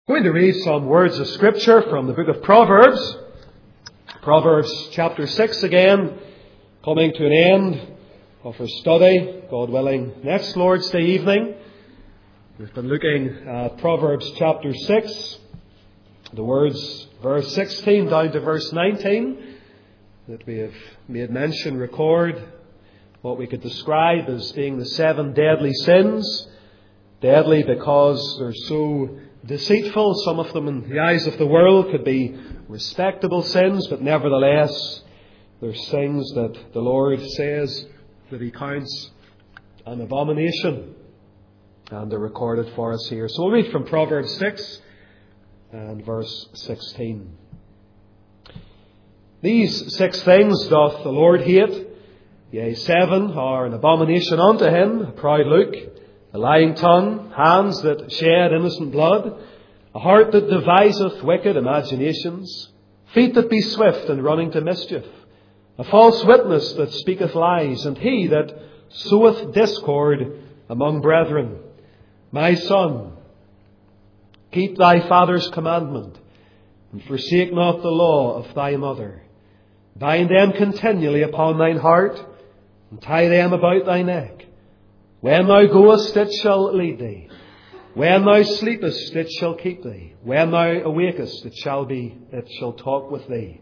Going to read some words of Scripture from the book of Proverbs. Proverbs chapter 6 again, coming to an end of our study, God willing, next Lord's Day evening. We've been looking at Proverbs chapter 6, the words verse 16 down to verse 19 that we have made mention, record what we could describe as being the 7 deadly sins. Deadly because they're so deceitful. Some of them in the eyes of the world could be respectable sins, but nevertheless there's things that the Lord says that He counts an abomination, and they're recorded for us here. So we'll read from Proverbs 6 and verse 16. These 6 things doth the Lord hate, yea, 7 are an abomination unto Him: a proud look, a lying tongue, hands that shed innocent blood, a heart that deviseth wicked imaginations, feet that be swift in running to mischief, a false witness that speaketh lies, and he that soweth discord among brethren. My son, keep thy father's commandment, and forsake not the law of thy mother. Bind them continually upon thine heart, and tie them about thy neck. When thou goest, it shall lead thee. When thou sleepest, it shall keep thee. When thou awakest, it shall talk with thee.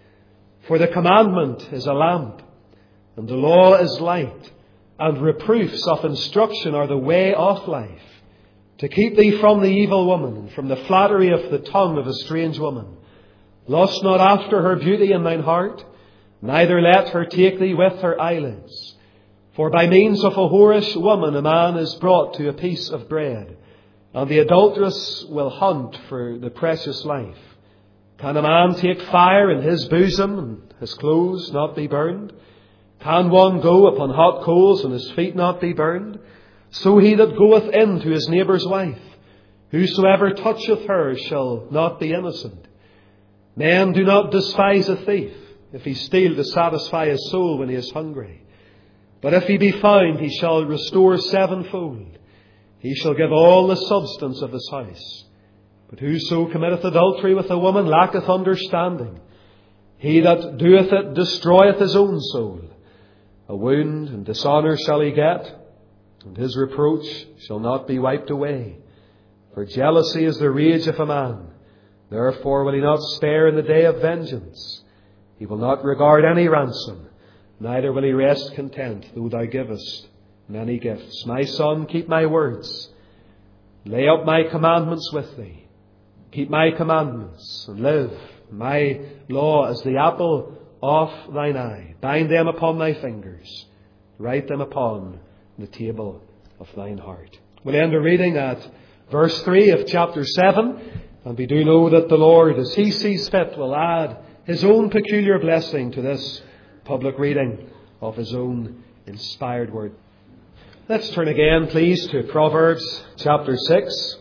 For the commandment is a lamp, and the law is light, and reproofs of instruction are the way of life, to keep thee from the evil woman, and from the flattery of the tongue of a strange woman. Lust not after her beauty in thine heart, neither let her take thee with her eyelids. For by means of a whorish woman a man is brought to a piece of bread, and the adulteress will hunt for the precious life. Can a man take fire in his bosom, and his clothes not be burned? Can one go upon hot coals, and his feet not be burned? So he that goeth in to his neighbour's wife, whosoever toucheth her shall not be innocent. Men do not despise a thief, if he steal to satisfy his soul when he is hungry. But if he be found, he shall restore 7-fold. He shall give all the substance of his house. But whoso committeth adultery with a woman lacketh understanding. He that doeth it destroyeth his own soul. A wound and dishonour shall he get, and his reproach shall not be wiped away. For jealousy is the rage of a man. Therefore will he not spare in the day of vengeance. He will not regard any ransom, neither will he rest content, though thou givest many gifts. My son, keep my words. Lay up my commandments with thee. Keep my commandments and live. My law is the apple of thine eye. Bind them upon thy fingers. Write them upon the table of thine heart. We'll end our reading at verse 3 of chapter 7. And we do know that the Lord, as He sees fit, will add His own peculiar blessing to this public reading of His own inspired word. Let's turn again, please, to Proverbs chapter 6.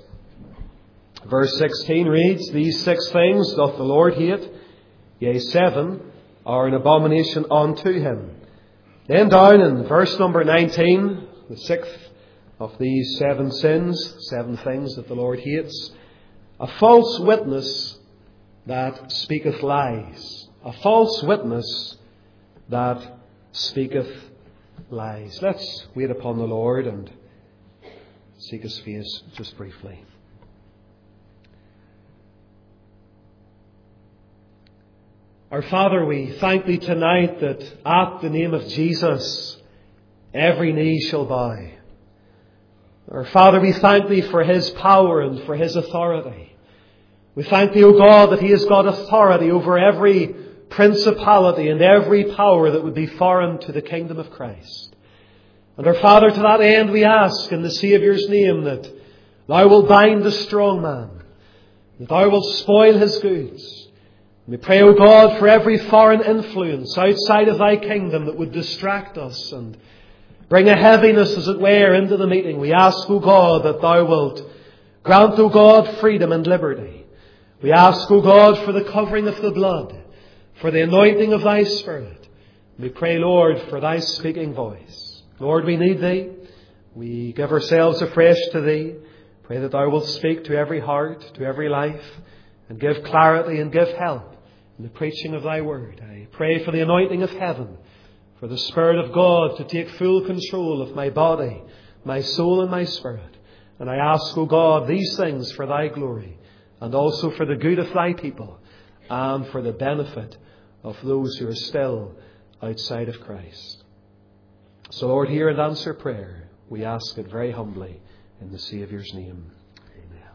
Verse 16 reads, These 6 things doth the Lord hate, yea, 7 are an abomination unto Him. Then down in verse number 19, the 6th of these 7 sins, 7 things that the Lord hates, a false witness that speaketh lies. A false witness that speaketh lies. Let's wait upon the Lord and seek His face just briefly. Our Father, we thank Thee tonight that at the name of Jesus every knee shall bow. Our Father, we thank Thee for His power and for His authority. We thank Thee, O God, that He has got authority over every principality and every power that would be foreign to the kingdom of Christ. And our Father, to that end we ask in the Saviour's name that Thou wilt bind the strong man, that Thou wilt spoil his goods. We pray, O God, for every foreign influence outside of Thy kingdom that would distract us and bring a heaviness, as it were, into the meeting. We ask, O God, that Thou wilt grant, O God, freedom and liberty. We ask, O God, for the covering of the blood, for the anointing of Thy Spirit. We pray, Lord, for Thy speaking voice. Lord, we need Thee. We give ourselves afresh to Thee. Pray that Thou wilt speak to every heart, to every life, and give clarity and give help in the preaching of Thy word. I pray for the anointing of heaven, for the Spirit of God to take full control of my body, my soul and my spirit. And I ask, O God, these things for Thy glory, and also for the good of Thy people, and for the benefit of those who are still outside of Christ. So, Lord, hear and answer prayer. We ask it very humbly in the Saviour's name. Amen.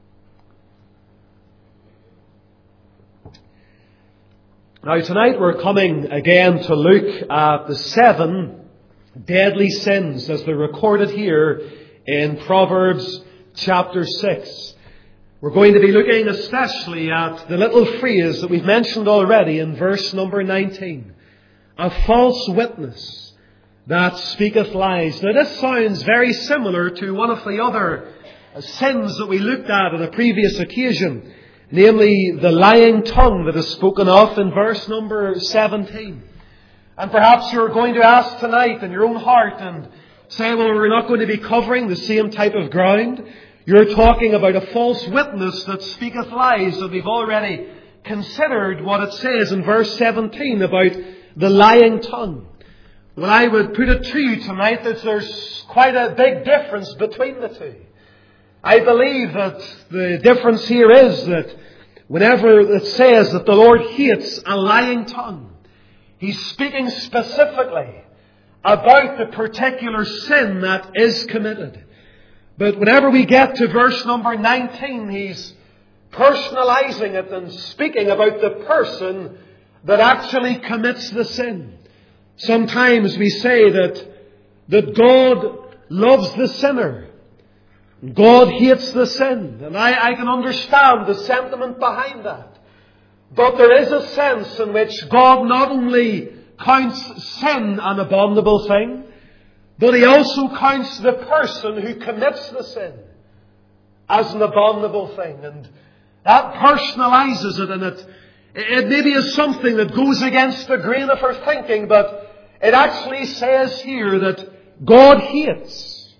Now, tonight we're coming again to look at the 7 deadly sins as they're recorded here in Proverbs chapter 6. We're going to be looking especially at the little phrase that we've mentioned already in verse number 19. A false witness that speaketh lies. Now this sounds very similar to one of the other sins that we looked at on a previous occasion. Namely, the lying tongue that is spoken of in verse number 17. And perhaps you're going to ask tonight in your own heart and say, well, we're not going to be covering the same type of ground. You're talking about a false witness that speaketh lies. And we've already considered what it says in verse 17 about the lying tongue. Well, I would put it to you tonight that there's quite a big difference between the two. I believe that the difference here is that whenever it says that the Lord hates a lying tongue, He's speaking specifically about the particular sin that is committed. But whenever we get to verse number 19, He's personalizing it and speaking about the person that actually commits the sin. Sometimes we say that God loves the sinner. God hates the sin. And I can understand the sentiment behind that. But there is a sense in which God not only counts sin an abominable thing, but He also counts the person who commits the sin as an abominable thing. And that personalizes it, and it maybe is something that goes against the grain of our thinking, but it actually says here that God hates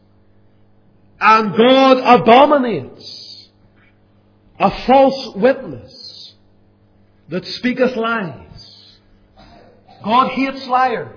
and God abominates a false witness that speaketh lies. God hates liars.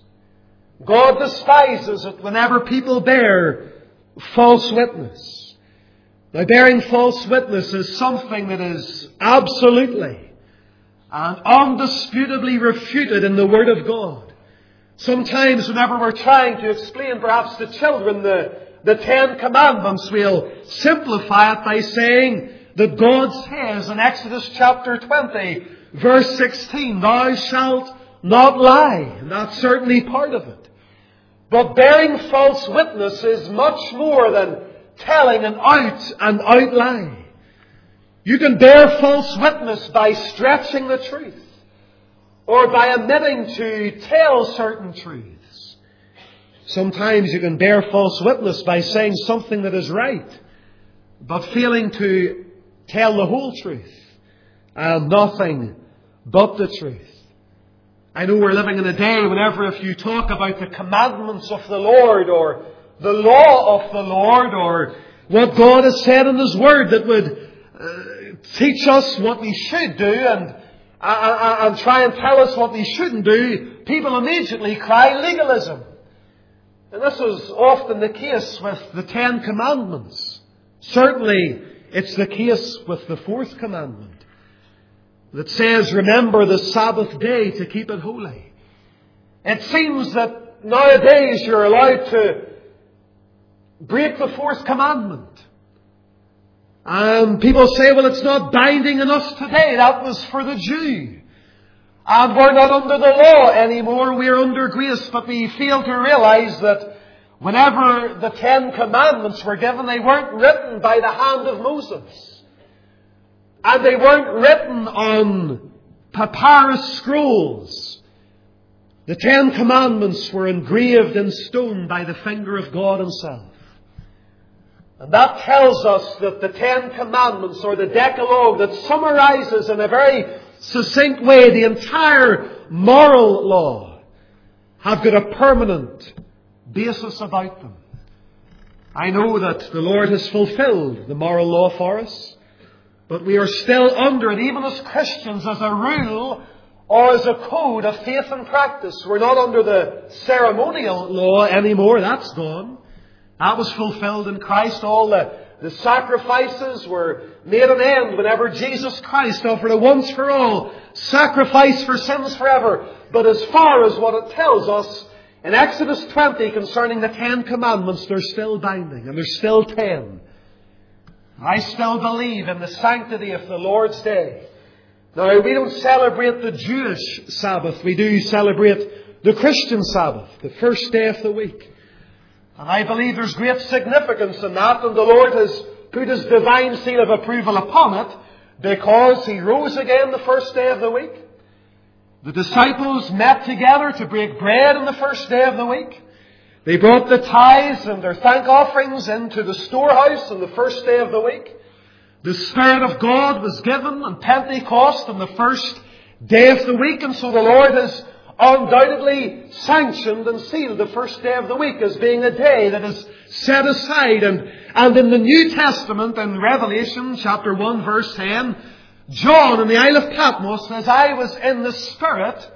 God despises it whenever people bear false witness. Now, bearing false witness is something that is absolutely and undisputably refuted in the Word of God. Sometimes whenever we're trying to explain perhaps to children the 10 Commandments, we'll simplify it by saying that God says in Exodus chapter 20, verse 16, Thou shalt not lie. And that's certainly part of it. But bearing false witness is much more than telling an out lie. You can bear false witness by stretching the truth, or by omitting to tell certain truths. Sometimes you can bear false witness by saying something that is right, but failing to tell the whole truth and nothing but the truth. I know we're living in a day whenever if you talk about the commandments of the Lord or the law of the Lord or what God has said in His Word that would teach us what we should do and try and tell us what we shouldn't do, people immediately cry legalism. And this is often the case with the 10 Commandments. Certainly it's the case with the 4th commandment that says, remember the Sabbath day to keep it holy. It seems that nowadays you're allowed to break the 4th commandment. And people say, well, it's not binding on us today. That was for the Jew. And we're not under the law anymore. We're under grace. But we fail to realize that whenever the 10 Commandments were given, they weren't written by the hand of Moses. And they weren't written on papyrus scrolls. The 10 Commandments were engraved in stone by the finger of God Himself. And that tells us that the 10 Commandments, or the Decalogue, that summarizes in a very succinct way the entire moral law, have got a permanent basis about them. I know that the Lord has fulfilled the moral law for us, but we are still under it, even as Christians, as a rule or as a code of faith and practice. We're not under the ceremonial law anymore. That's gone. That was fulfilled in Christ. All the sacrifices were made an end whenever Jesus Christ offered a once for all sacrifice for sins forever. But as far as what it tells us in Exodus 20 concerning the 10 Commandments, they're still binding, and there's still 10. I still believe in the sanctity of the Lord's Day. Now, we don't celebrate the Jewish Sabbath. We do celebrate the Christian Sabbath, the first day of the week. And I believe there's great significance in that, and the Lord has put His divine seal of approval upon it, because He rose again the first day of the week. The disciples met together to break bread on the first day of the week. They brought the tithes and their thank offerings into the storehouse on the first day of the week. The Spirit of God was given on Pentecost on the first day of the week, and so the Lord has undoubtedly sanctioned and sealed the first day of the week as being a day that is set aside. And in the New Testament, in Revelation chapter 1 verse 10, John in the Isle of Patmos says, I was in the Spirit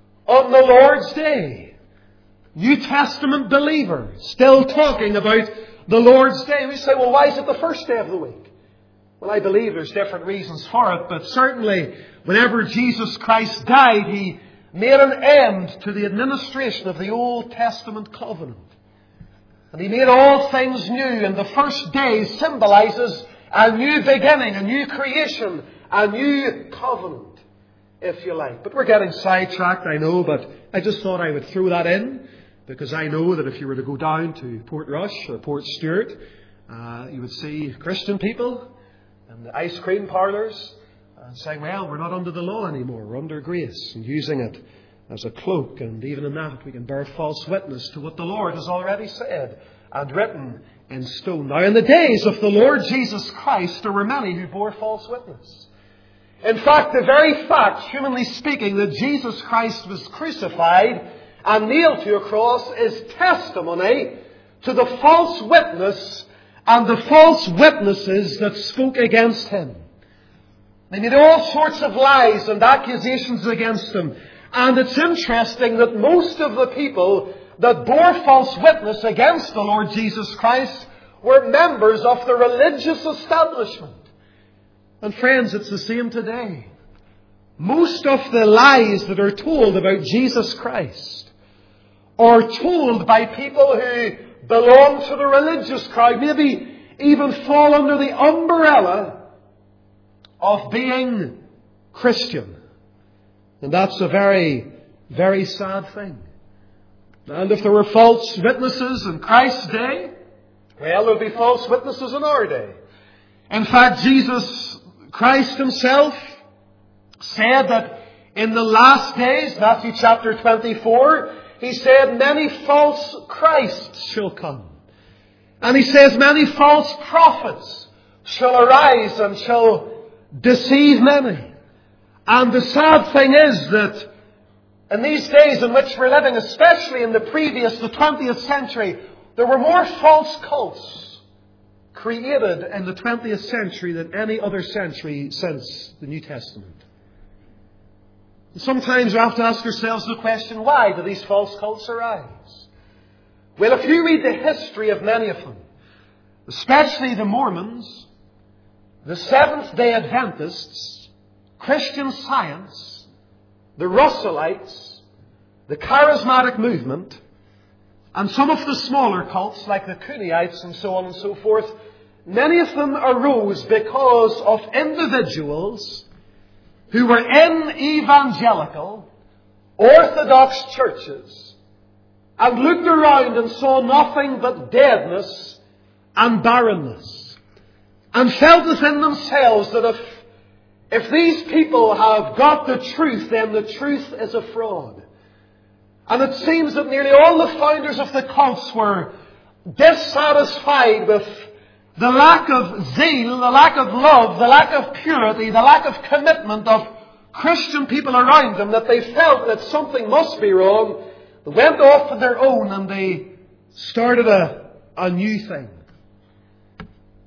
on the Lord's day. New Testament believer, still talking about the Lord's day. We say, well, why is it the first day of the week? Well, I believe there's different reasons for it, but certainly whenever Jesus Christ died, He made an end to the administration of the Old Testament covenant. And He made all things new, and the first day symbolizes a new beginning, a new creation, a new covenant, if you like. But we're getting sidetracked, I know, but I just thought I would throw that in, because I know that if you were to go down to Portrush or Port Stewart, you would see Christian people in the ice cream parlours and saying, well, we're not under the law anymore, we're under grace, and using it as a cloak. And even in that, we can bear false witness to what the Lord has already said and written in stone. Now, in the days of the Lord Jesus Christ, there were many who bore false witness. In fact, the very fact, humanly speaking, that Jesus Christ was crucified and nailed to a cross is testimony to the false witness and the false witnesses that spoke against Him. They made all sorts of lies and accusations against Him. And it's interesting that most of the people that bore false witness against the Lord Jesus Christ were members of the religious establishment. And friends, it's the same today. Most of the lies that are told about Jesus Christ are told by people who belong to the religious crowd, maybe even fall under the umbrella of being Christian. And that's a very, very sad thing. And if there were false witnesses in Christ's day, well, there would be false witnesses in our day. In fact, Jesus Christ Himself said that in the last days, Matthew chapter 24, He said, many false Christs shall come. And He says, many false prophets shall arise and shall deceive many. And the sad thing is that in these days in which we're living, especially in the 20th century, there were more false cults created in the 20th century than any other century since the New Testament. Sometimes we have to ask ourselves the question, why do these false cults arise? Well, if you read the history of many of them, especially the Mormons, the Seventh-day Adventists, Christian Science, the Russellites, the Charismatic Movement, and some of the smaller cults like the Cooneites and so on and so forth, many of them arose because of individuals who were in evangelical, orthodox churches and looked around and saw nothing but deadness and barrenness, and felt within themselves that if these people have got the truth, then the truth is a fraud. And it seems that nearly all the founders of the cults were dissatisfied with the lack of zeal, the lack of love, the lack of purity, the lack of commitment of Christian people around them, that they felt that something must be wrong. They went off on their own and they started a new thing.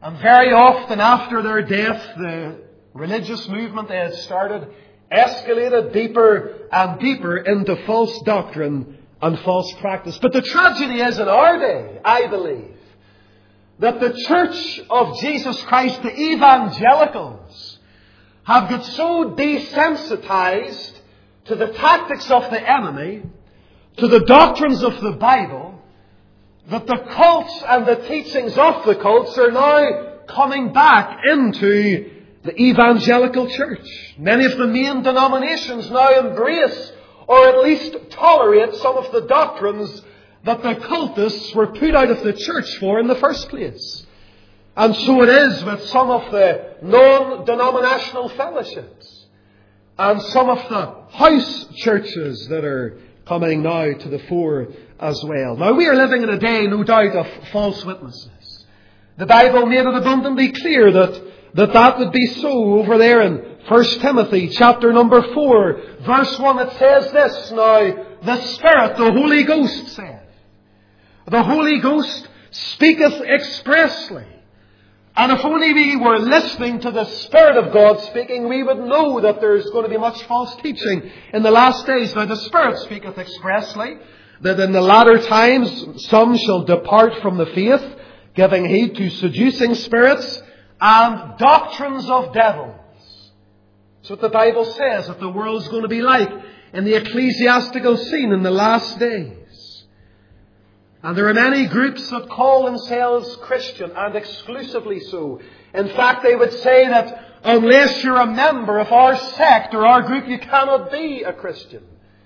And very often after their death, the religious movement they had started escalated deeper and deeper into false doctrine and false practice. But the tragedy is in our day, I believe, that the Church of Jesus Christ, the evangelicals, have got so desensitized to the tactics of the enemy, to the doctrines of the Bible, that the cults and the teachings of the cults are now coming back into the evangelical church. Many of the main denominations now embrace or at least tolerate some of the doctrines that the cultists were put out of the church for in the first place. And so it is with some of the non-denominational fellowships and some of the house churches that are coming now to the fore as well. Now, we are living in a day, no doubt, of false witnesses. The Bible made it abundantly clear that would be so over there in 1 Timothy chapter number 4, verse 1. It says this, now, the Spirit, the Holy Ghost saith. The Holy Ghost speaketh expressly. And if only we were listening to the Spirit of God speaking, we would know that there's going to be much false teaching in the last days. Now the Spirit speaketh expressly that in the latter times some shall depart from the faith, giving heed to seducing spirits and doctrines of devils. That's what the Bible says that the world's going to be like in the ecclesiastical scene in the last days. And there are many groups that call themselves Christian, and exclusively so. In fact, they would say that unless you're a member of our sect or our group, you cannot be a Christian.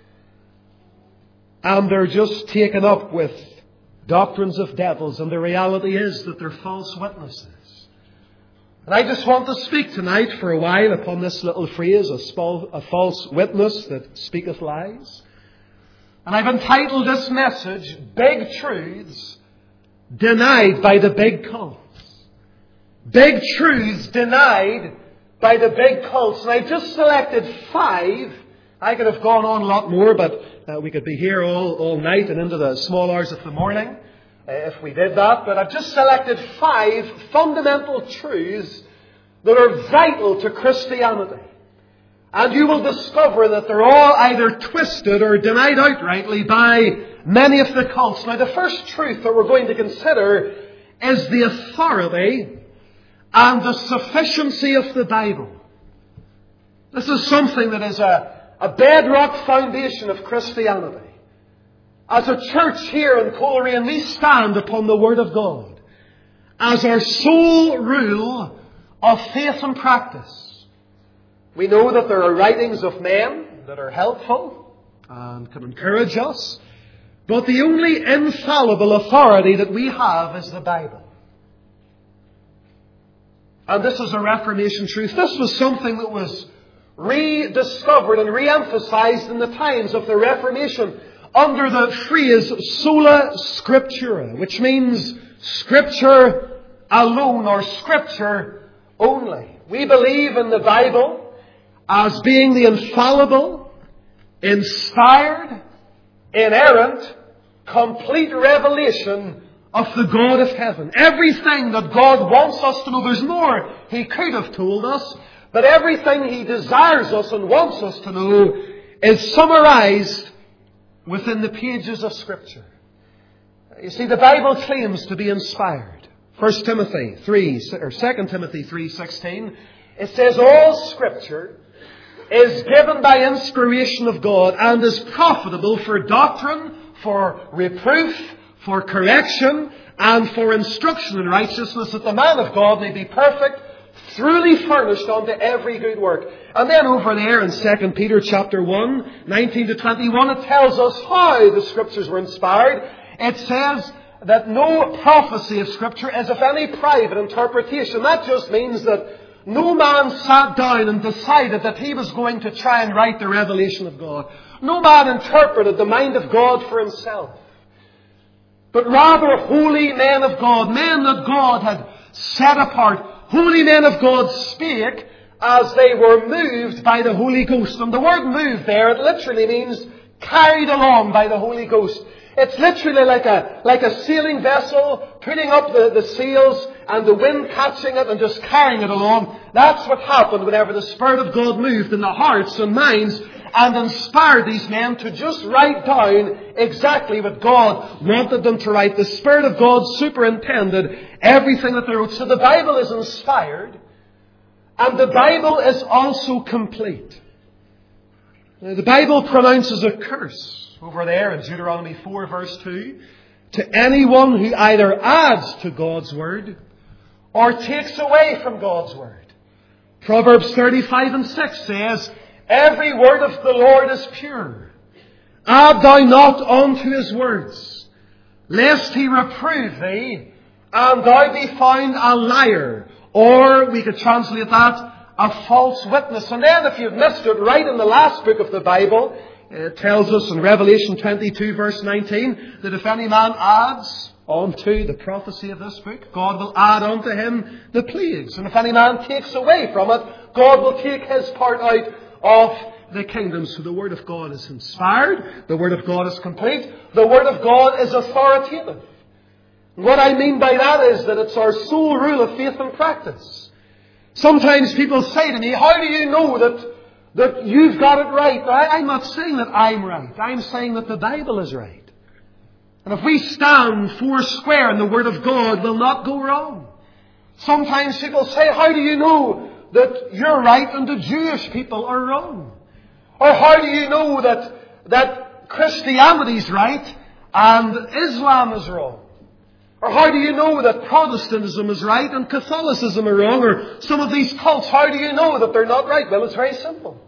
And they're just taken up with doctrines of devils, and the reality is that they're false witnesses. And I just want to speak tonight for a while upon this little phrase, a false witness that speaketh lies. And I've entitled this message, Big Truths Denied by the Big Cults. Big Truths Denied by the Big Cults. And I've just selected 5. I could have gone on a lot more, but we could be here all night and into the small hours of the morning if we did that. But I've just selected 5 fundamental truths that are vital to Christianity. And you will discover that they're all either twisted or denied outrightly by many of the cults. Now, the first truth that we're going to consider is the authority and the sufficiency of the Bible. This is something that is a bedrock foundation of Christianity. As a church here in Coleraine, we stand upon the Word of God as our sole rule of faith and practice. We know that there are writings of men that are helpful and can encourage us. But the only infallible authority that we have is the Bible. And this is a Reformation truth. This was something that was rediscovered and re-emphasized in the times of the Reformation under the phrase sola scriptura, which means Scripture alone or Scripture only. We believe in the Bible as being the infallible, inspired, inerrant, complete revelation of the God of heaven. Everything that God wants us to know, there's more He could have told us, but everything He desires us and wants us to know is summarized within the pages of Scripture. You see, the Bible claims to be inspired. 2 Timothy 3:16, it says, all Scripture is given by inspiration of God and is profitable for doctrine, for reproof, for correction, and for instruction in righteousness, that the man of God may be perfect, truly furnished unto every good work. And then over there in 2 Peter chapter 1, 19 to 21, it tells us how the Scriptures were inspired. It says that no prophecy of Scripture is of any private interpretation. That just means that no man sat down and decided that he was going to try and write the revelation of God. No man interpreted the mind of God for himself. But rather holy men of God, men that God had set apart, holy men of God spake as they were moved by the Holy Ghost. And the word moved there, it literally means carried along by the Holy Ghost. It's literally like a sailing vessel putting up the sails and the wind catching it and just carrying it along. That's what happened whenever the Spirit of God moved in the hearts and minds and inspired these men to just write down exactly what God wanted them to write. The Spirit of God superintended everything that they wrote. So the Bible is inspired, and the Bible is also complete. Now, the Bible pronounces a curse over there in Deuteronomy 4 verse 2 to anyone who either adds to God's Word or takes away from God's Word. Proverbs 35 and 6 says, every word of the Lord is pure. Add thou not unto His words, lest He reprove thee, and thou be found a liar. Or we could translate that, a false witness. And then if you've missed it, right in the last book of the Bible, it tells us in Revelation 22 verse 19, that if any man adds unto the prophecy of this book, God will add unto him the plagues. And if any man takes away from it, God will take his part out of the kingdom. So the Word of God is inspired. The Word of God is complete. The Word of God is authoritative. What I mean by that is that it's our sole rule of faith and practice. Sometimes people say to me, how do you know that you've got it right? I'm not saying that I'm right. I'm saying that the Bible is right. And if we stand four square in the Word of God, we'll not go wrong. Sometimes people say, how do you know that you're right and the Jewish people are wrong? Or how do you know that Christianity's right and Islam is wrong? Or how do you know that Protestantism is right and Catholicism are wrong? Or some of these cults, how do you know that they're not right? Well, it's very simple.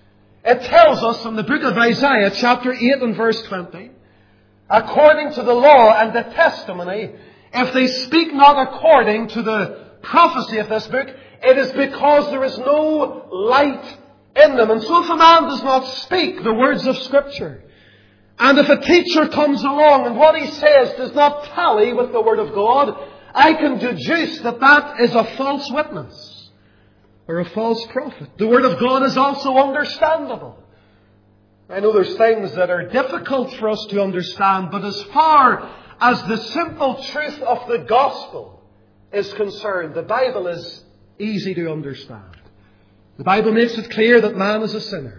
It tells us in the book of Isaiah, chapter 8 and verse 20, according to the law and the testimony, if they speak not according to the prophecy of this book, it is because there is no light in them. And so if a man does not speak the words of Scripture, and if a teacher comes along and what he says does not tally with the Word of God, I can deduce that that is a false witness or a false prophet. The Word of God is also understandable. I know there's things that are difficult for us to understand, but as far as the simple truth of the gospel is concerned, the Bible is easy to understand. The Bible makes it clear that man is a sinner.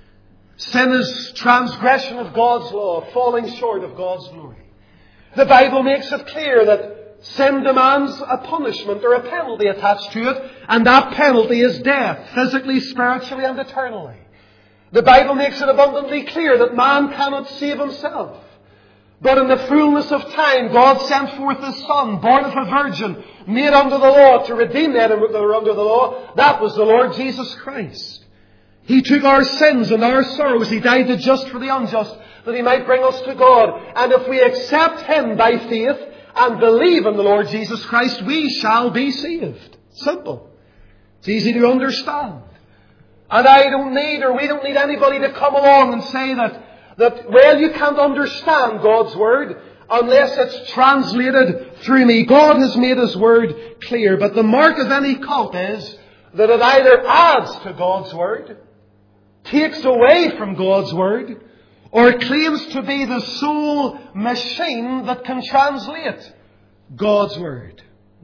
Sin is transgression of God's law, falling short of God's glory. The Bible makes it clear that sin demands a punishment or a penalty attached to it, and that penalty is death, physically, spiritually, and eternally. The Bible makes it abundantly clear that man cannot save himself. But in the fullness of time, God sent forth His Son, born of a virgin, made under the law, to redeem them that were under the law. That was the Lord Jesus Christ. He took our sins and our sorrows. He died the just for the unjust, that He might bring us to God. And if we accept Him by faith and believe in the Lord Jesus Christ, we shall be saved. Simple. It's easy to understand. And we don't need anybody to come along and say that well, you can't understand God's Word unless it's translated through me. God has made His Word clear. But the mark of any cult is that it either adds to God's Word, takes away from God's Word, or claims to be the sole machine that can translate God's Word.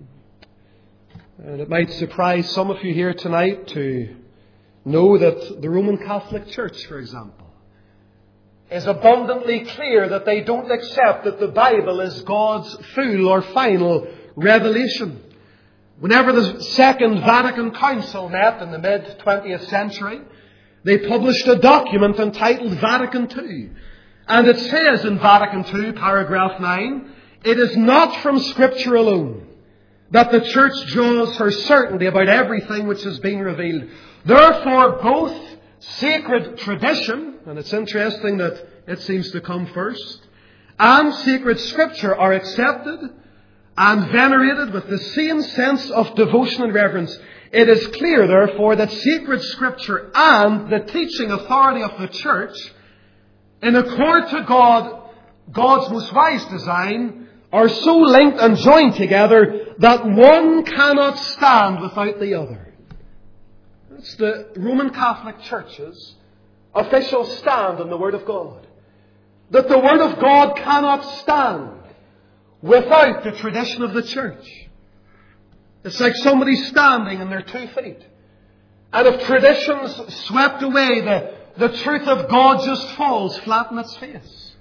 And it might surprise some of you here tonight to know that the Roman Catholic Church, for example, is abundantly clear that they don't accept that the Bible is God's full or final revelation. Whenever the Second Vatican Council met in the mid-20th century, they published a document entitled Vatican II. And it says in Vatican II, paragraph 9, it is not from Scripture alone that the Church draws her certainty about everything which has been revealed. Therefore, both sacred tradition, and it's interesting that it seems to come first, and sacred Scripture are accepted and venerated with the same sense of devotion and reverence. It is clear, therefore, that sacred Scripture and the teaching authority of the Church, in accord to God's most wise design, are so linked and joined together that one cannot stand without the other. It's the Roman Catholic Church's official stand on the Word of God. That the Word of God cannot stand without the tradition of the Church. It's like somebody standing on their 2 feet. And if tradition's swept away, the truth of God just falls flat on its face.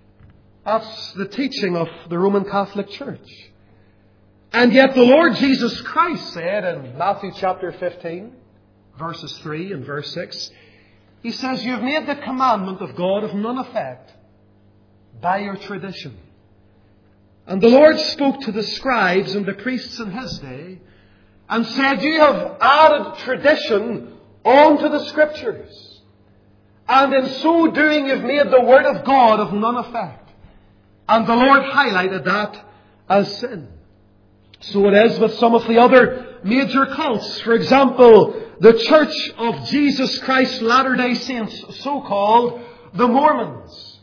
That's the teaching of the Roman Catholic Church. And yet the Lord Jesus Christ said in Matthew chapter 15, verses 3 and verse 6, He says, "You've made the commandment of God of none effect by your tradition." And the Lord spoke to the scribes and the priests in His day and said, "You have added tradition onto the Scriptures. And in so doing, you've made the Word of God of none effect." And the Lord highlighted that as sin. So it is with some of the other major cults. For example, the Church of Jesus Christ Latter-day Saints, so-called the Mormons,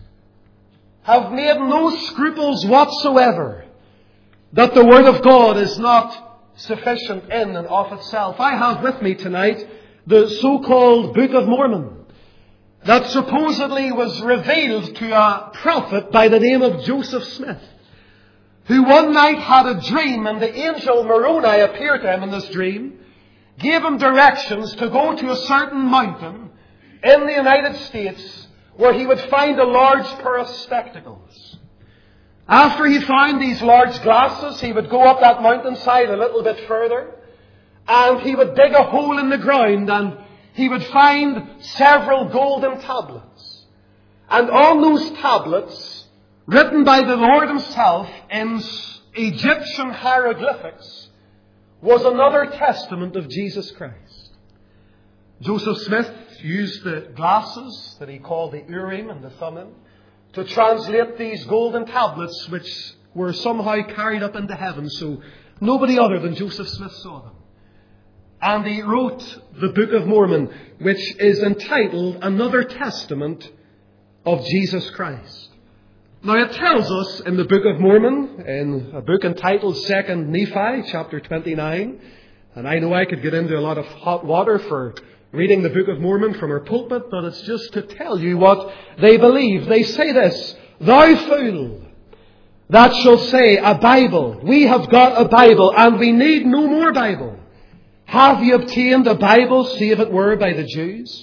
have made no scruples whatsoever that the Word of God is not sufficient in and of itself. I have with me tonight the so-called Book of Mormon that supposedly was revealed to a prophet by the name of Joseph Smith, who one night had a dream, and the angel Moroni appeared to him in this dream, gave him directions to go to a certain mountain in the United States where he would find a large pair of spectacles. After he found these large glasses, he would go up that mountainside a little bit further, and he would dig a hole in the ground, and he would find several golden tablets. And on those tablets, written by the Lord Himself in Egyptian hieroglyphics, was another testament of Jesus Christ. Joseph Smith used the glasses that he called the Urim and the Thummim to translate these golden tablets, which were somehow carried up into heaven, so nobody other than Joseph Smith saw them. And he wrote the Book of Mormon, which is entitled Another Testament of Jesus Christ. Now it tells us in the Book of Mormon, in a book entitled 2 Nephi, chapter 29, and I know I could get into a lot of hot water for reading the Book of Mormon from our pulpit, but it's just to tell you what they believe. They say this: "Thou fool, that shall say, a Bible. We have got a Bible, and we need no more Bible. Have ye obtained a Bible, save it were by the Jews?"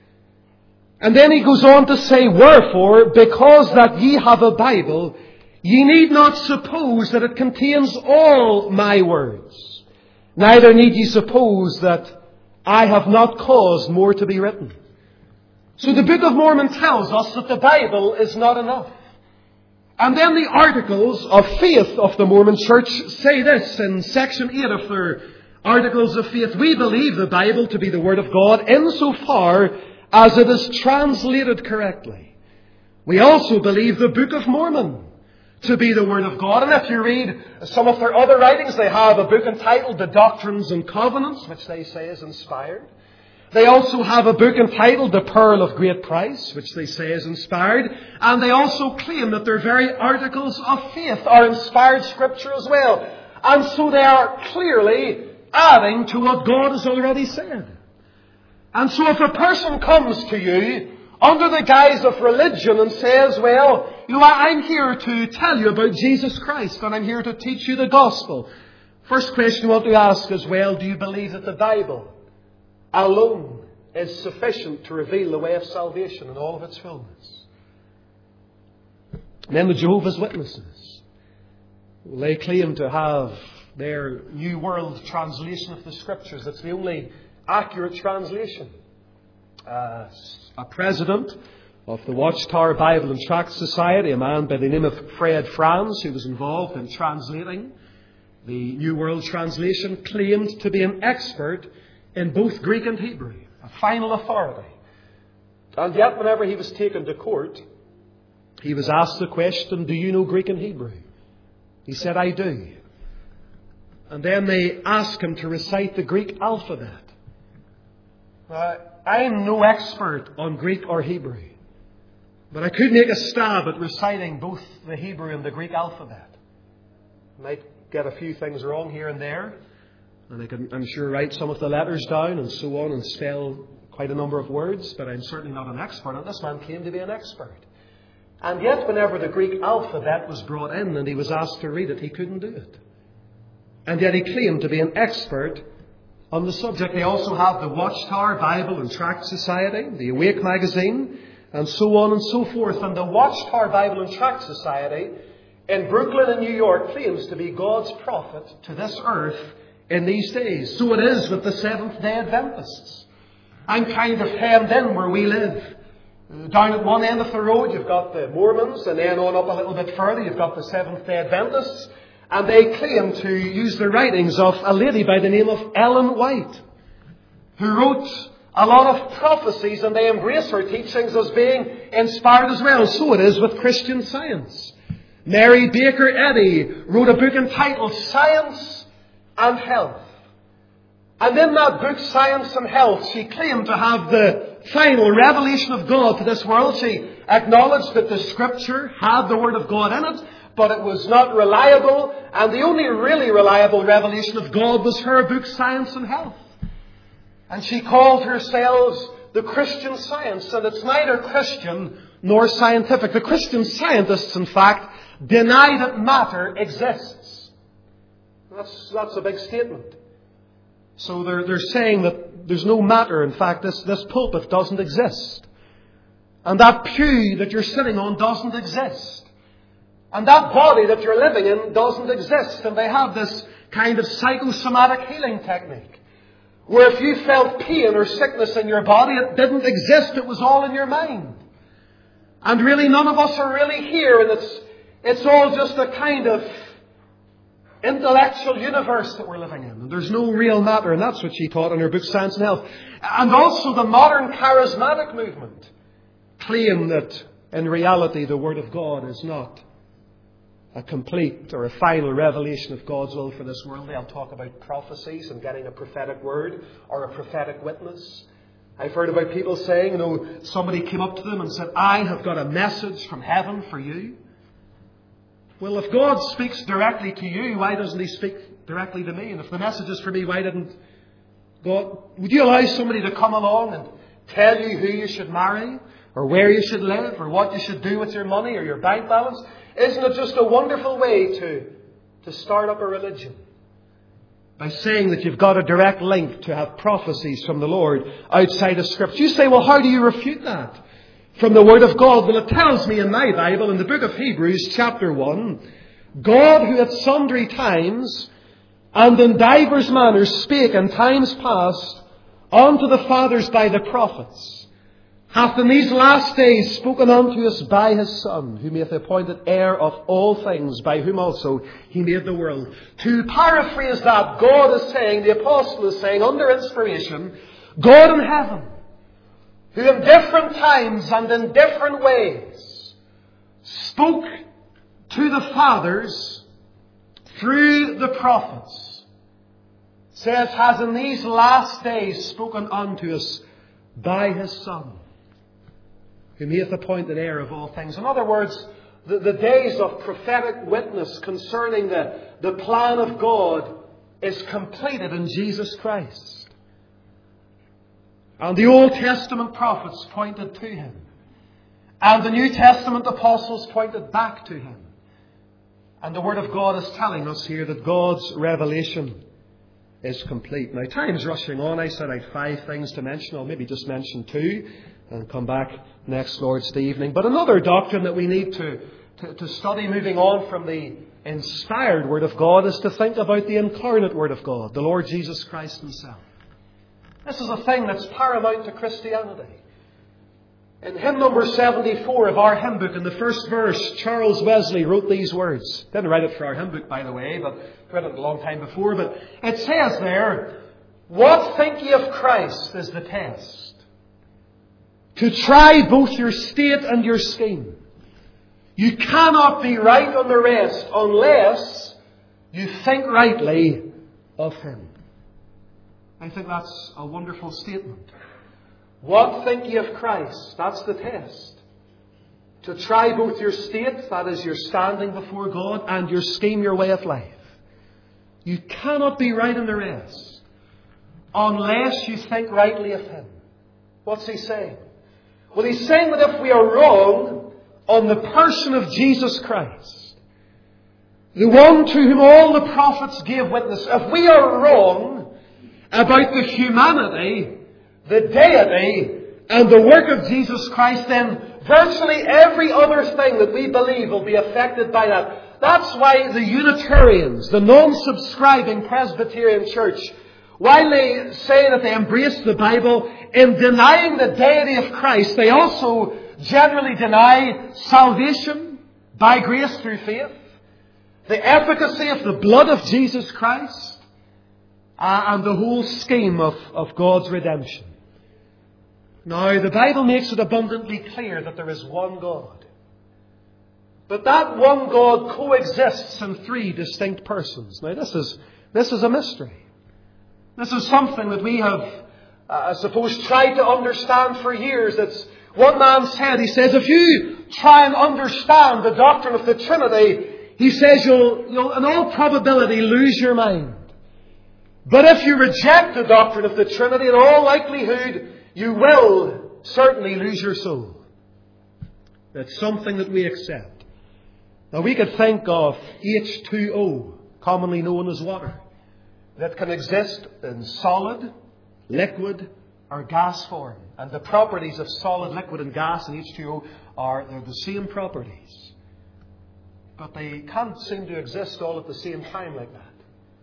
And then he goes on to say, "Wherefore, because that ye have a Bible, ye need not suppose that it contains all my words. Neither need ye suppose that I have not caused more to be written." So the Book of Mormon tells us that the Bible is not enough. And then the Articles of Faith of the Mormon Church say this in section 8 of their Articles of Faith: "We believe the Bible to be the Word of God insofar as it is translated correctly. We also believe the Book of Mormon to be the Word of God." And if you read some of their other writings, they have a book entitled The Doctrines and Covenants, which they say is inspired. They also have a book entitled The Pearl of Great Price, which they say is inspired. And they also claim that their very Articles of Faith are inspired Scripture as well. And so they are clearly adding to what God has already said. And so if a person comes to you under the guise of religion and says, "Well, I'm here to tell you about Jesus Christ, and I'm here to teach you the gospel," first question you want to ask is, well, do you believe that the Bible alone is sufficient to reveal the way of salvation in all of its fullness? And then the Jehovah's Witnesses, they claim to have their New World translation of the Scriptures. It's the only accurate translation. A president of the Watchtower Bible and Tract Society, a man by the name of Fred Franz, who was involved in translating the New World Translation, claimed to be an expert in both Greek and Hebrew, a final authority. And yet, whenever he was taken to court, he was asked the question, "Do you know Greek and Hebrew?" He said, "I do." And then they asked him to recite the Greek alphabet. I'm no expert on Greek or Hebrew, but I could make a stab at reciting both the Hebrew and the Greek alphabet. I might get a few things wrong here and there, and I can, I'm sure, write some of the letters down and so on and spell quite a number of words, but I'm certainly not an expert, and this man claimed to be an expert. And yet, whenever the Greek alphabet was brought in and he was asked to read it, he couldn't do it. And yet he claimed to be an expert on the subject. They also have the Watchtower Bible and Tract Society, the Awake magazine, and so on and so forth. And the Watchtower Bible and Tract Society in Brooklyn and New York claims to be God's prophet to this earth in these days. So it is with the Seventh-day Adventists. I'm kind of hemmed in where we live. Down at one end of the road you've got the Mormons, and then on up a little bit further you've got the Seventh-day Adventists. And they claim to use the writings of a lady by the name of Ellen White, who wrote a lot of prophecies, and they embrace her teachings as being inspired as well. So it is with Christian Science. Mary Baker Eddy wrote a book entitled Science and Health. And in that book, Science and Health, she claimed to have the final revelation of God to this world. She acknowledged that the Scripture had the Word of God in it, but it was not reliable, and the only really reliable revelation of God was her book, Science and Health. And she called herself the Christian Science, and it's neither Christian nor scientific. The Christian scientists, in fact, deny that matter exists. That's a big statement. So they're saying that there's no matter. In fact, this pulpit doesn't exist. And that pew that you're sitting on doesn't exist. And that body that you're living in doesn't exist. And they have this kind of psychosomatic healing technique, where if you felt pain or sickness in your body, it didn't exist. It was all in your mind. And really none of us are really here. And it's all just a kind of intellectual universe that we're living in. And there's no real matter. And that's what she taught in her book, Science and Health. And also the modern charismatic movement claim that in reality the Word of God is not a complete or a final revelation of God's will for this world. They'll talk about prophecies and getting a prophetic word or a prophetic witness. I've heard about people saying, somebody came up to them and said, I have got a message from heaven for you. Well, if God speaks directly to you, why doesn't He speak directly to me? And if the message is for me, why didn't God... Would you allow somebody to come along and tell you who you should marry, or where you should live, or what you should do with your money or your bank balance? Isn't it just a wonderful way to start up a religion? By saying that you've got a direct link to have prophecies from the Lord outside of Scripture. You say, well, how do you refute that from the Word of God? Well, it tells me in my Bible, in the book of Hebrews, chapter 1, God, who at sundry times and in divers manners spake in times past unto the fathers by the prophets, hath in these last days spoken unto us by His Son, whom He hath appointed heir of all things, by whom also He made the world. To paraphrase that, God is saying, the apostle is saying, under inspiration, God in heaven, who in different times and in different ways spoke to the fathers through the prophets, says, has in these last days spoken unto us by His Son, whom He hath appointed heir of all things. In other words, the days of prophetic witness concerning the plan of God is completed in Jesus Christ. And the Old Testament prophets pointed to Him. And the New Testament apostles pointed back to Him. And the Word of God is telling us here that God's revelation is complete. Now, time's rushing on. I said I had 5 things to mention. I'll maybe just mention 2 and come back next Lord's Day evening. But another doctrine that we need to study moving on from the inspired Word of God is to think about the incarnate Word of God, the Lord Jesus Christ Himself. This is a thing that's paramount to Christianity. In hymn number 74 of our hymn book, in the first verse, Charles Wesley wrote these words. Didn't write it for our hymn book, by the way, but read it a long time before. But it says there, what think ye of Christ is the test, to try both your state and your scheme. You cannot be right on the rest unless you think rightly of Him. I think that's a wonderful statement. What think ye of Christ? That's the test. To try both your state, that is your standing before God, and your scheme, your way of life. You cannot be right in the rest unless you think rightly of Him. What's he saying? Well, he's saying that if we are wrong on the person of Jesus Christ, the one to whom all the prophets gave witness. If we are wrong about the humanity, the deity, and the work of Jesus Christ, then virtually every other thing that we believe will be affected by that. That's why the Unitarians, the non-subscribing Presbyterian Church, while they say that they embrace the Bible, in denying the deity of Christ, they also generally deny salvation by grace through faith, the efficacy of the blood of Jesus Christ, and the whole scheme of God's redemption. Now, the Bible makes it abundantly clear that there is one God. But that one God coexists in three distinct persons. Now, this is a mystery. This is something that we have, I suppose, tried to understand for years. It's one man said, he says, if you try and understand the doctrine of the Trinity, he says you'll in all probability lose your mind. But if you reject the doctrine of the Trinity, in all likelihood, you will certainly lose your soul. That's something that we accept. Now, we could think of H2O, commonly known as water, that can exist in solid, liquid, or gas form. And the properties of solid, liquid, and gas in H2O they're the same properties. But they can't seem to exist all at the same time like that.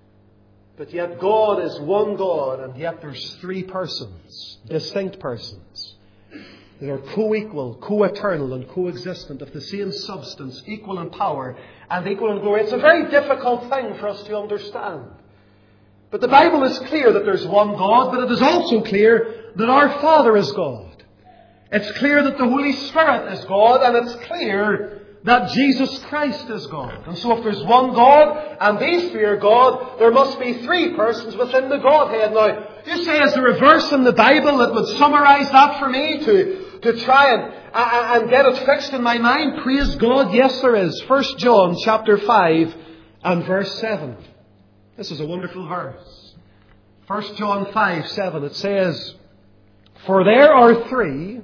But yet God is one God, and yet there's three persons, distinct persons, that are co-equal, co-eternal, and co-existent, of the same substance, equal in power and equal in glory. It's a very difficult thing for us to understand. But the Bible is clear that there's one God, but it is also clear that our Father is God. It's clear that the Holy Spirit is God, and it's clear that Jesus Christ is God. And so if there's one God, and these three are God, there must be three persons within the Godhead. Now, you say, is there a verse in the Bible that would summarize that for me to try and get it fixed in my mind? Praise God, yes there is. 1 John chapter 5 and verse 7. This is a wonderful verse. 1 John 5:7, it says, for there are three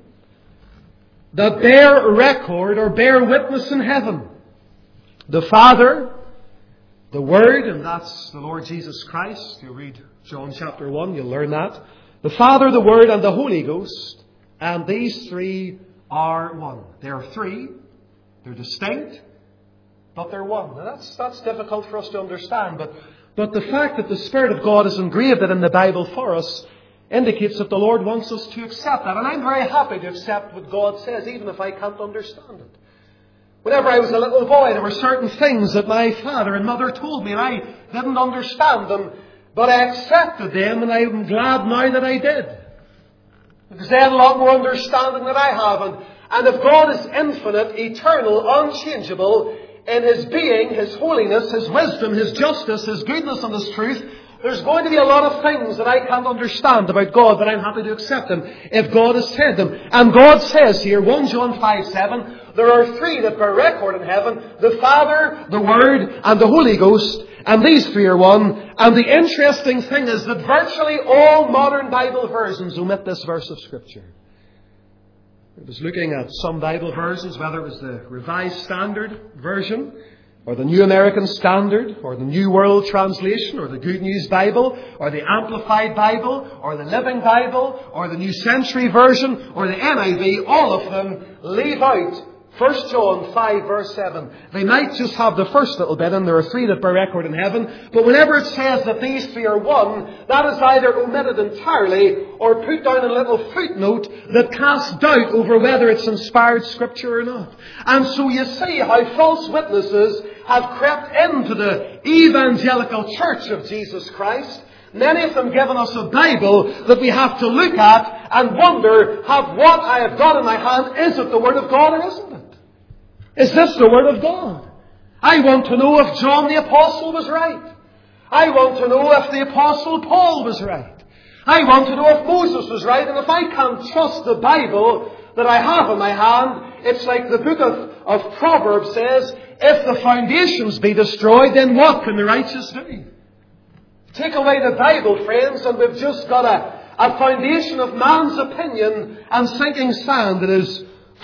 that bear record or bear witness in heaven. The Father, the Word, and that's the Lord Jesus Christ. You read John chapter 1, you'll learn that. The Father, the Word, and the Holy Ghost. And these three are one. There are three. They're distinct, but they're one. Now that's difficult for us to understand. But the fact that the Spirit of God is engraved in the Bible for us indicates that the Lord wants us to accept that. And I'm very happy to accept what God says, even if I can't understand it. Whenever I was a little boy, there were certain things that my father and mother told me, and I didn't understand them, but I accepted them, and I'm glad now that I did. Because they had a lot more understanding than I have. And if God is infinite, eternal, unchangeable, in His being, His holiness, His wisdom, His justice, His goodness, and His truth, there's going to be a lot of things that I can't understand about God, but I'm happy to accept them if God has said them. And God says here, 1 John 5:7, there are three that bear record in heaven, the Father, the Word, and the Holy Ghost, and these three are one. And the interesting thing is that virtually all modern Bible versions omit this verse of Scripture. I was looking at some Bible versions, whether it was the Revised Standard Version, or the New American Standard, or the New World Translation, or the Good News Bible, or the Amplified Bible, or the Living Bible, or the New Century Version, or the NIV, all of them leave out 1 John 5 verse 7. They might just have the first little bit, and there are three that bear record in heaven, but whenever it says that these three are one, that is either omitted entirely or put down a little footnote that casts doubt over whether it's inspired Scripture or not. And so you see how false witnesses have crept into the evangelical church of Jesus Christ. Many of them given us a Bible that we have to look at and wonder, have what I have got in my hand, is it the Word of God or isn't it? Is this the Word of God? I want to know if John the Apostle was right. I want to know if the Apostle Paul was right. I want to know if Moses was right. And if I can't trust the Bible that I have in my hand, it's like the book of Proverbs says, if the foundations be destroyed, then what can the righteous do? Take away the Bible, friends, and we've just got a foundation of man's opinion and sinking sand that is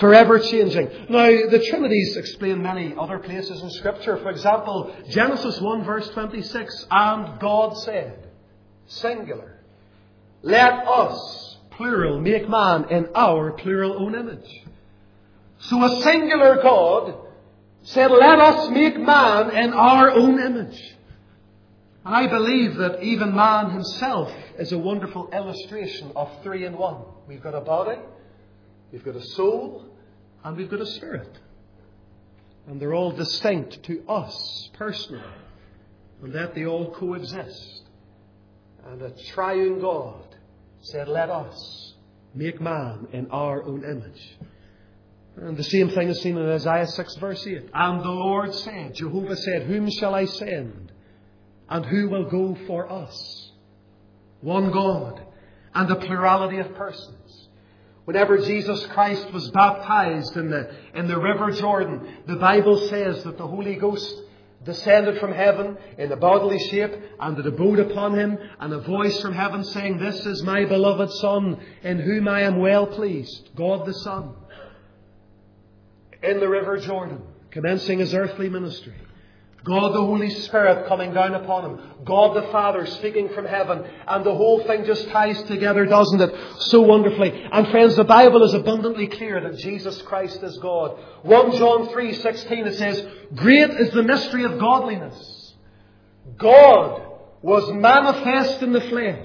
forever changing. Now, the Trinity's explained many other places in Scripture. For example, Genesis 1 verse 26, and God said, singular, let us, plural, make man in our plural own image. So a singular God said, let us make man in our own image. And I believe that even man himself is a wonderful illustration of 3 in 1. We've got a body, we've got a soul, and we've got a spirit. And they're all distinct to us personally. And that they all coexist. And a triune God said, let us make man in our own image. And the same thing is seen in Isaiah 6 verse 8. And the Lord said, Jehovah said, whom shall I send? And who will go for us? One God and a plurality of persons. Whenever Jesus Christ was baptized in the river Jordan, the Bible says that the Holy Ghost descended from heaven in a bodily shape and it abode upon him, and a voice from heaven saying, this is my beloved Son, in whom I am well pleased. God the Son. In the river Jordan, commencing his earthly ministry. God the Holy Spirit coming down upon him. God the Father speaking from heaven. And the whole thing just ties together, doesn't it? So wonderfully. And friends, the Bible is abundantly clear that Jesus Christ is God. 1 John 3:16 it says, great is the mystery of godliness. God was manifest in the flesh.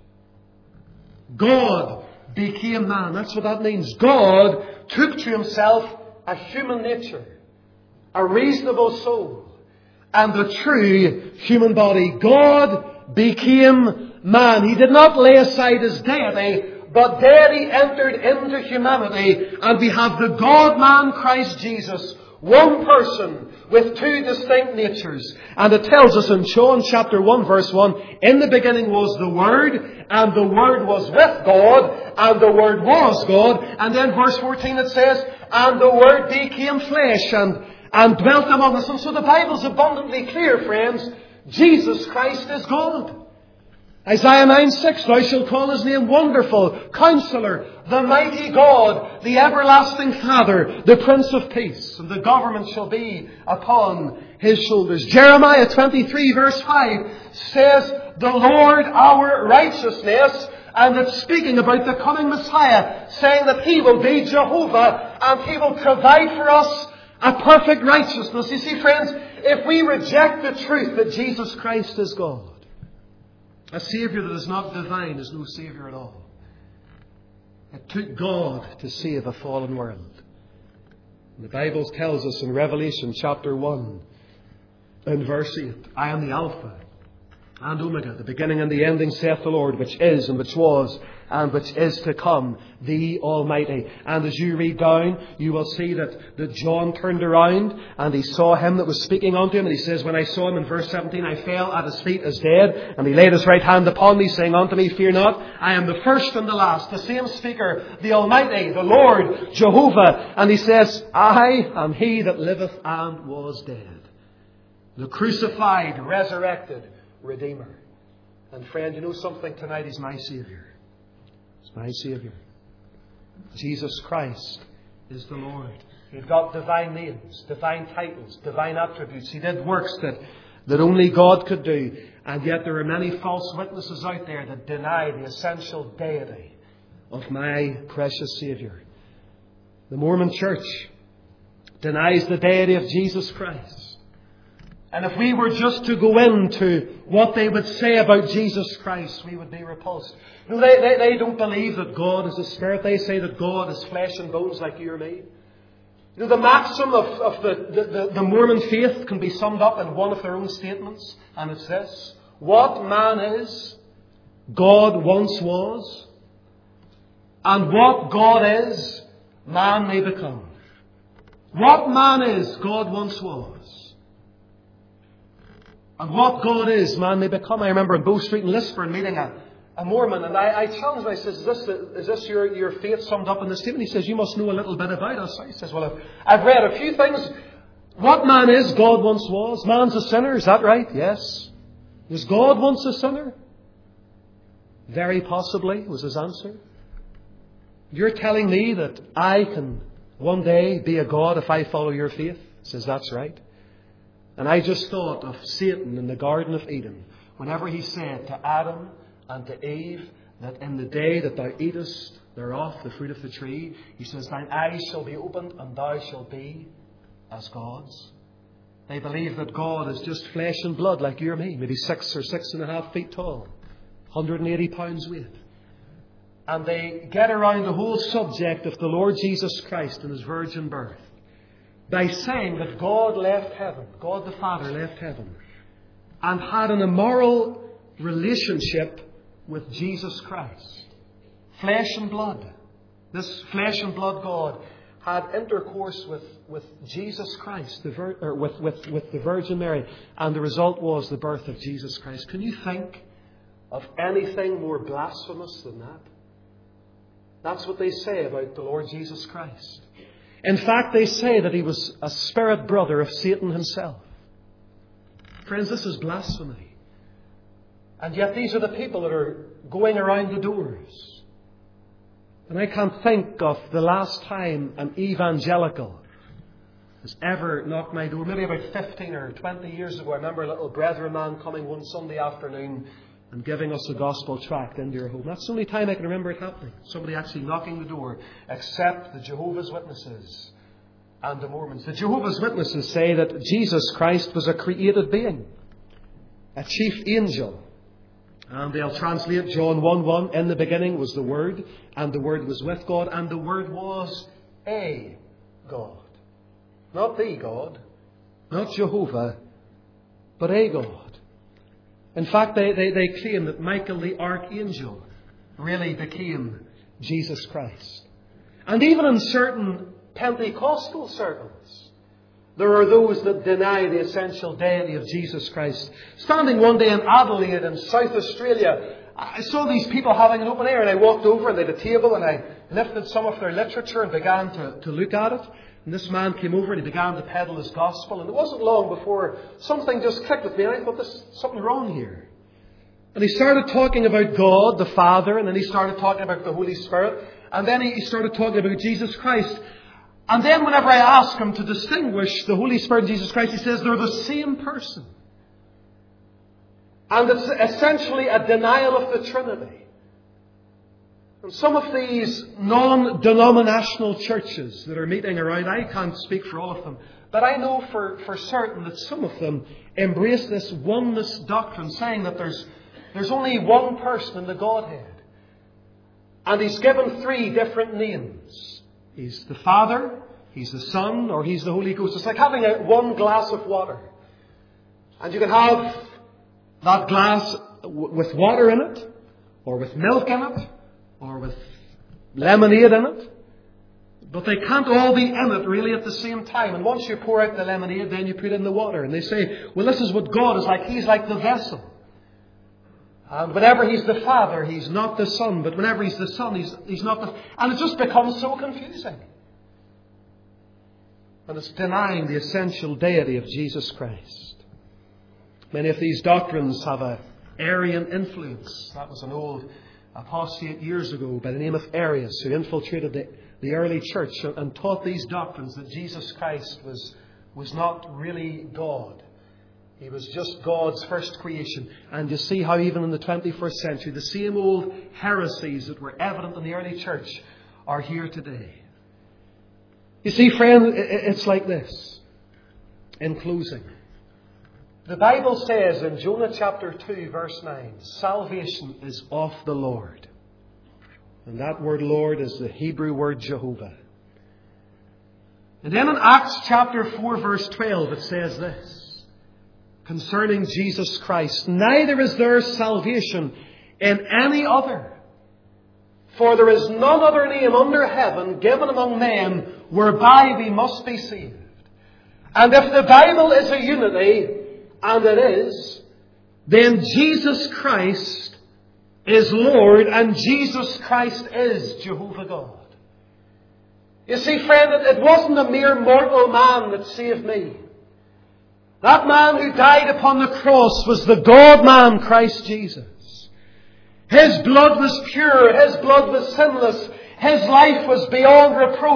God became man. That's what that means. God took to himself a human nature, a reasonable soul, and the true human body. God became man. He did not lay aside his deity, but deity entered into humanity, and we have the God-man Christ Jesus, one person with two distinct natures. And it tells us in John chapter 1 verse 1, in the beginning was the Word, and the Word was with God, and the Word was God. And then verse 14 it says, and the Word became flesh and dwelt among us. And so the Bible's abundantly clear, friends. Jesus Christ is God. Isaiah 9:6, thou shalt call his name Wonderful, Counselor, the Mighty God, the Everlasting Father, the Prince of Peace. And the government shall be upon his shoulders. Jeremiah 23 verse 5 says, the Lord our righteousness. And it's speaking about the coming Messiah, saying that he will be Jehovah and he will provide for us a perfect righteousness. You see, friends, if we reject the truth that Jesus Christ is God, a Saviour that is not divine is no Saviour at all. It took God to save a fallen world. And the Bible tells us in Revelation chapter 1 and verse 8, I am the Alpha and Omega, the beginning and the ending, saith the Lord, which is and which was and which is to come, the Almighty. And as you read down, you will see that John turned around and he saw him that was speaking unto him. And he says, when I saw him in verse 17, I fell at his feet as dead. And he laid his right hand upon me, saying unto me, fear not, I am the first and the last. The same speaker, the Almighty, the Lord, Jehovah. And he says, I am he that liveth and was dead. The crucified, resurrected Redeemer. And friend, you know something? Tonight he's my Saviour. He's my Saviour. Jesus Christ is the Lord. He's got divine names, divine titles, divine attributes. He did works that only God could do. And yet there are many false witnesses out there that deny the essential deity of my precious Saviour. The Mormon Church denies the deity of Jesus Christ. And if we were just to go into what they would say about Jesus Christ, we would be repulsed. No, they don't believe that God is a spirit. They say that God is flesh and bones like you or me. You know, the maxim of the Mormon faith can be summed up in one of their own statements. And it's this: what man is, God once was. And what God is, man may become. What man is, God once was. And what God is, man may become. I remember in Bow Street in Lisburn meeting a Mormon, and I challenged him. I says, is this your faith summed up in this statement? He says, you must know a little bit about us. I says, well, I've read a few things. What man is, God once was. Man's a sinner, is that right? Yes. Was God once a sinner? Very possibly, was his answer. You're telling me that I can one day be a God if I follow your faith? He says, that's right. And I just thought of Satan in the Garden of Eden, whenever he said to Adam and to Eve that in the day that thou eatest thereof the fruit of the tree, he says, thine eyes shall be opened and thou shalt be as gods. They believe that God is just flesh and blood like you or me, maybe 6 or 6.5 feet tall, 180 pounds weight. And they get around the whole subject of the Lord Jesus Christ and His virgin birth by saying that God left heaven, God the Father left heaven, and had an immoral relationship with Jesus Christ. Flesh and blood. This flesh and blood God had intercourse with Jesus Christ, with the Virgin Mary, and the result was the birth of Jesus Christ. Can you think of anything more blasphemous than that? That's what they say about the Lord Jesus Christ. In fact, they say that He was a spirit brother of Satan himself. Friends, this is blasphemy. And yet these are the people that are going around the doors. And I can't think of the last time an evangelical has ever knocked my door. Maybe about 15 or 20 years ago, I remember a little brethren man coming one Sunday afternoon and giving us a gospel tract into your home. That's the only time I can remember it happening. Somebody actually knocking the door, except the Jehovah's Witnesses and the Mormons. The Jehovah's Witnesses say that Jesus Christ was a created being, a chief angel. And they'll translate John 1:1, in the beginning was the Word, and the Word was with God, and the Word was a God. Not the God, not Jehovah, but a God. In fact, they claim that Michael the Archangel really became Jesus Christ. And even in certain Pentecostal circles, there are those that deny the essential deity of Jesus Christ. Standing one day in Adelaide in South Australia, I saw these people having an open air, and I walked over and they had a table and I lifted some of their literature and began to look at it. And this man came over and he began to peddle his gospel. And it wasn't long before something just clicked with me. And I thought, there's something wrong here. And he started talking about God, the Father. And then he started talking about the Holy Spirit. And then he started talking about Jesus Christ. And then whenever I ask him to distinguish the Holy Spirit and Jesus Christ, he says they're the same person. And it's essentially a denial of the Trinity. And some of these non-denominational churches that are meeting around, I can't speak for all of them, but I know for certain that some of them embrace this oneness doctrine, saying that there's only one person in the Godhead. And He's given 3 different names. He's the Father, He's the Son, or He's the Holy Ghost. It's like having one glass of water. And you can have that glass with water in it, or with milk in it, or with lemonade in it. But they can't all be in it really at the same time. And once you pour out the lemonade, then you put in the water. And they say, well, this is what God is like. He's like the vessel. And whenever He's the Father, He's not the Son. But whenever He's the Son, He's not the... And it just becomes so confusing. And it's denying the essential deity of Jesus Christ. Many of these doctrines have an Arian influence. That was an old apostate years ago by the name of Arius, who infiltrated the early church and taught these doctrines that Jesus Christ was not really God. He was just God's first creation. And you see how even in the 21st century, the same old heresies that were evident in the early church are here today. You see, friend, it's like this. In closing, the Bible says in Jonah chapter 2 verse 9, salvation is of the Lord. And that word Lord is the Hebrew word Jehovah. And then in Acts chapter 4 verse 12 it says this, concerning Jesus Christ, neither is there salvation in any other, for there is none other name under heaven given among men whereby we must be saved. And if the Bible is a unity, and it is, then Jesus Christ is Lord and Jesus Christ is Jehovah God. You see, friend, it wasn't a mere mortal man that saved me. That man who died upon the cross was the God-man Christ Jesus. His blood was pure. His blood was sinless. His life was beyond reproach.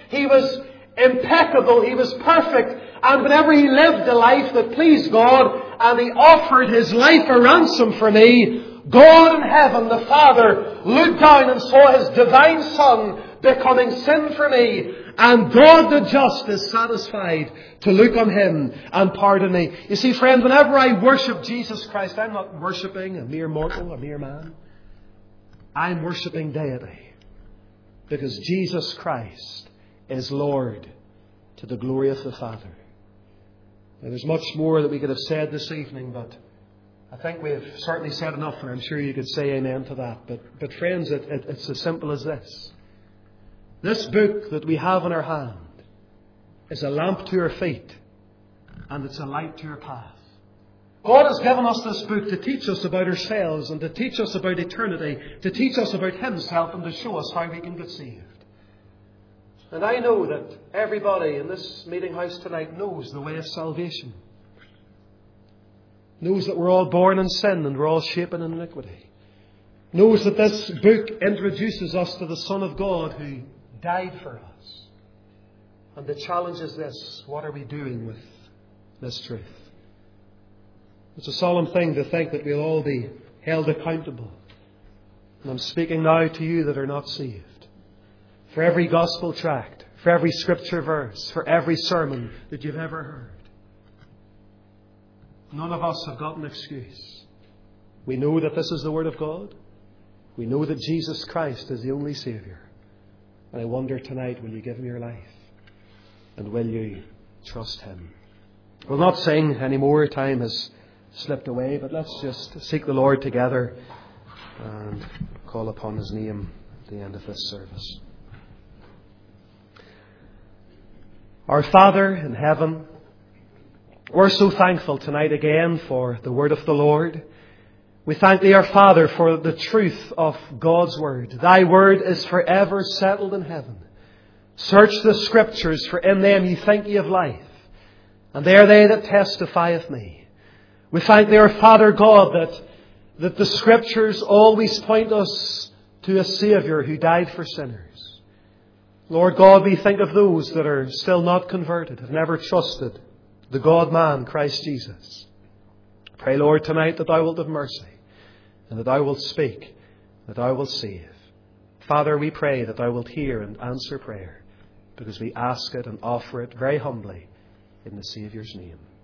He was impeccable. He was perfect. And whenever He lived a life that pleased God and He offered His life a ransom for me, God in heaven, the Father, looked down and saw His divine Son becoming sin for me. And God the just is satisfied to look on Him and pardon me. You see, friend, whenever I worship Jesus Christ, I'm not worshipping a mere mortal, a mere man. I'm worshipping deity. Because Jesus Christ is Lord to the glory of the Father. Now, there's much more that we could have said this evening, but I think we've certainly said enough, and I'm sure you could say amen to that. But friends, it's as simple as this. This book that we have in our hand is a lamp to our feet, and it's a light to our path. God has given us this book to teach us about ourselves and to teach us about eternity, to teach us about Himself and to show us how we can get saved. And I know that everybody in this meeting house tonight knows the way of salvation. Knows that we're all born in sin and we're all shapen in iniquity. Knows that this book introduces us to the Son of God who died for us. And the challenge is this: what are we doing with this truth? It's a solemn thing to think that we'll all be held accountable. And I'm speaking now to you that are not saved. For every gospel tract, for every scripture verse, for every sermon that you've ever heard. None of us have got an excuse. We know that this is the Word of God. We know that Jesus Christ is the only Saviour. And I wonder tonight, will you give Him your life? And will you trust Him? We'll not sing anymore. Time has slipped away. But let's just seek the Lord together and call upon His name at the end of this service. Our Father in heaven, we're so thankful tonight again for the word of the Lord. We thank Thee, our Father, for the truth of God's word. Thy word is forever settled in heaven. Search the Scriptures, for in them ye think ye have life, and they are they that testify of me. We thank Thee, our Father God, that the Scriptures always point us to a Saviour who died for sinners. Lord God, we think of those that are still not converted, have never trusted the God-man, Christ Jesus. Pray, Lord, tonight that Thou wilt have mercy and that Thou wilt speak, that Thou wilt save. Father, we pray that Thou wilt hear and answer prayer, because we ask it and offer it very humbly in the Saviour's name.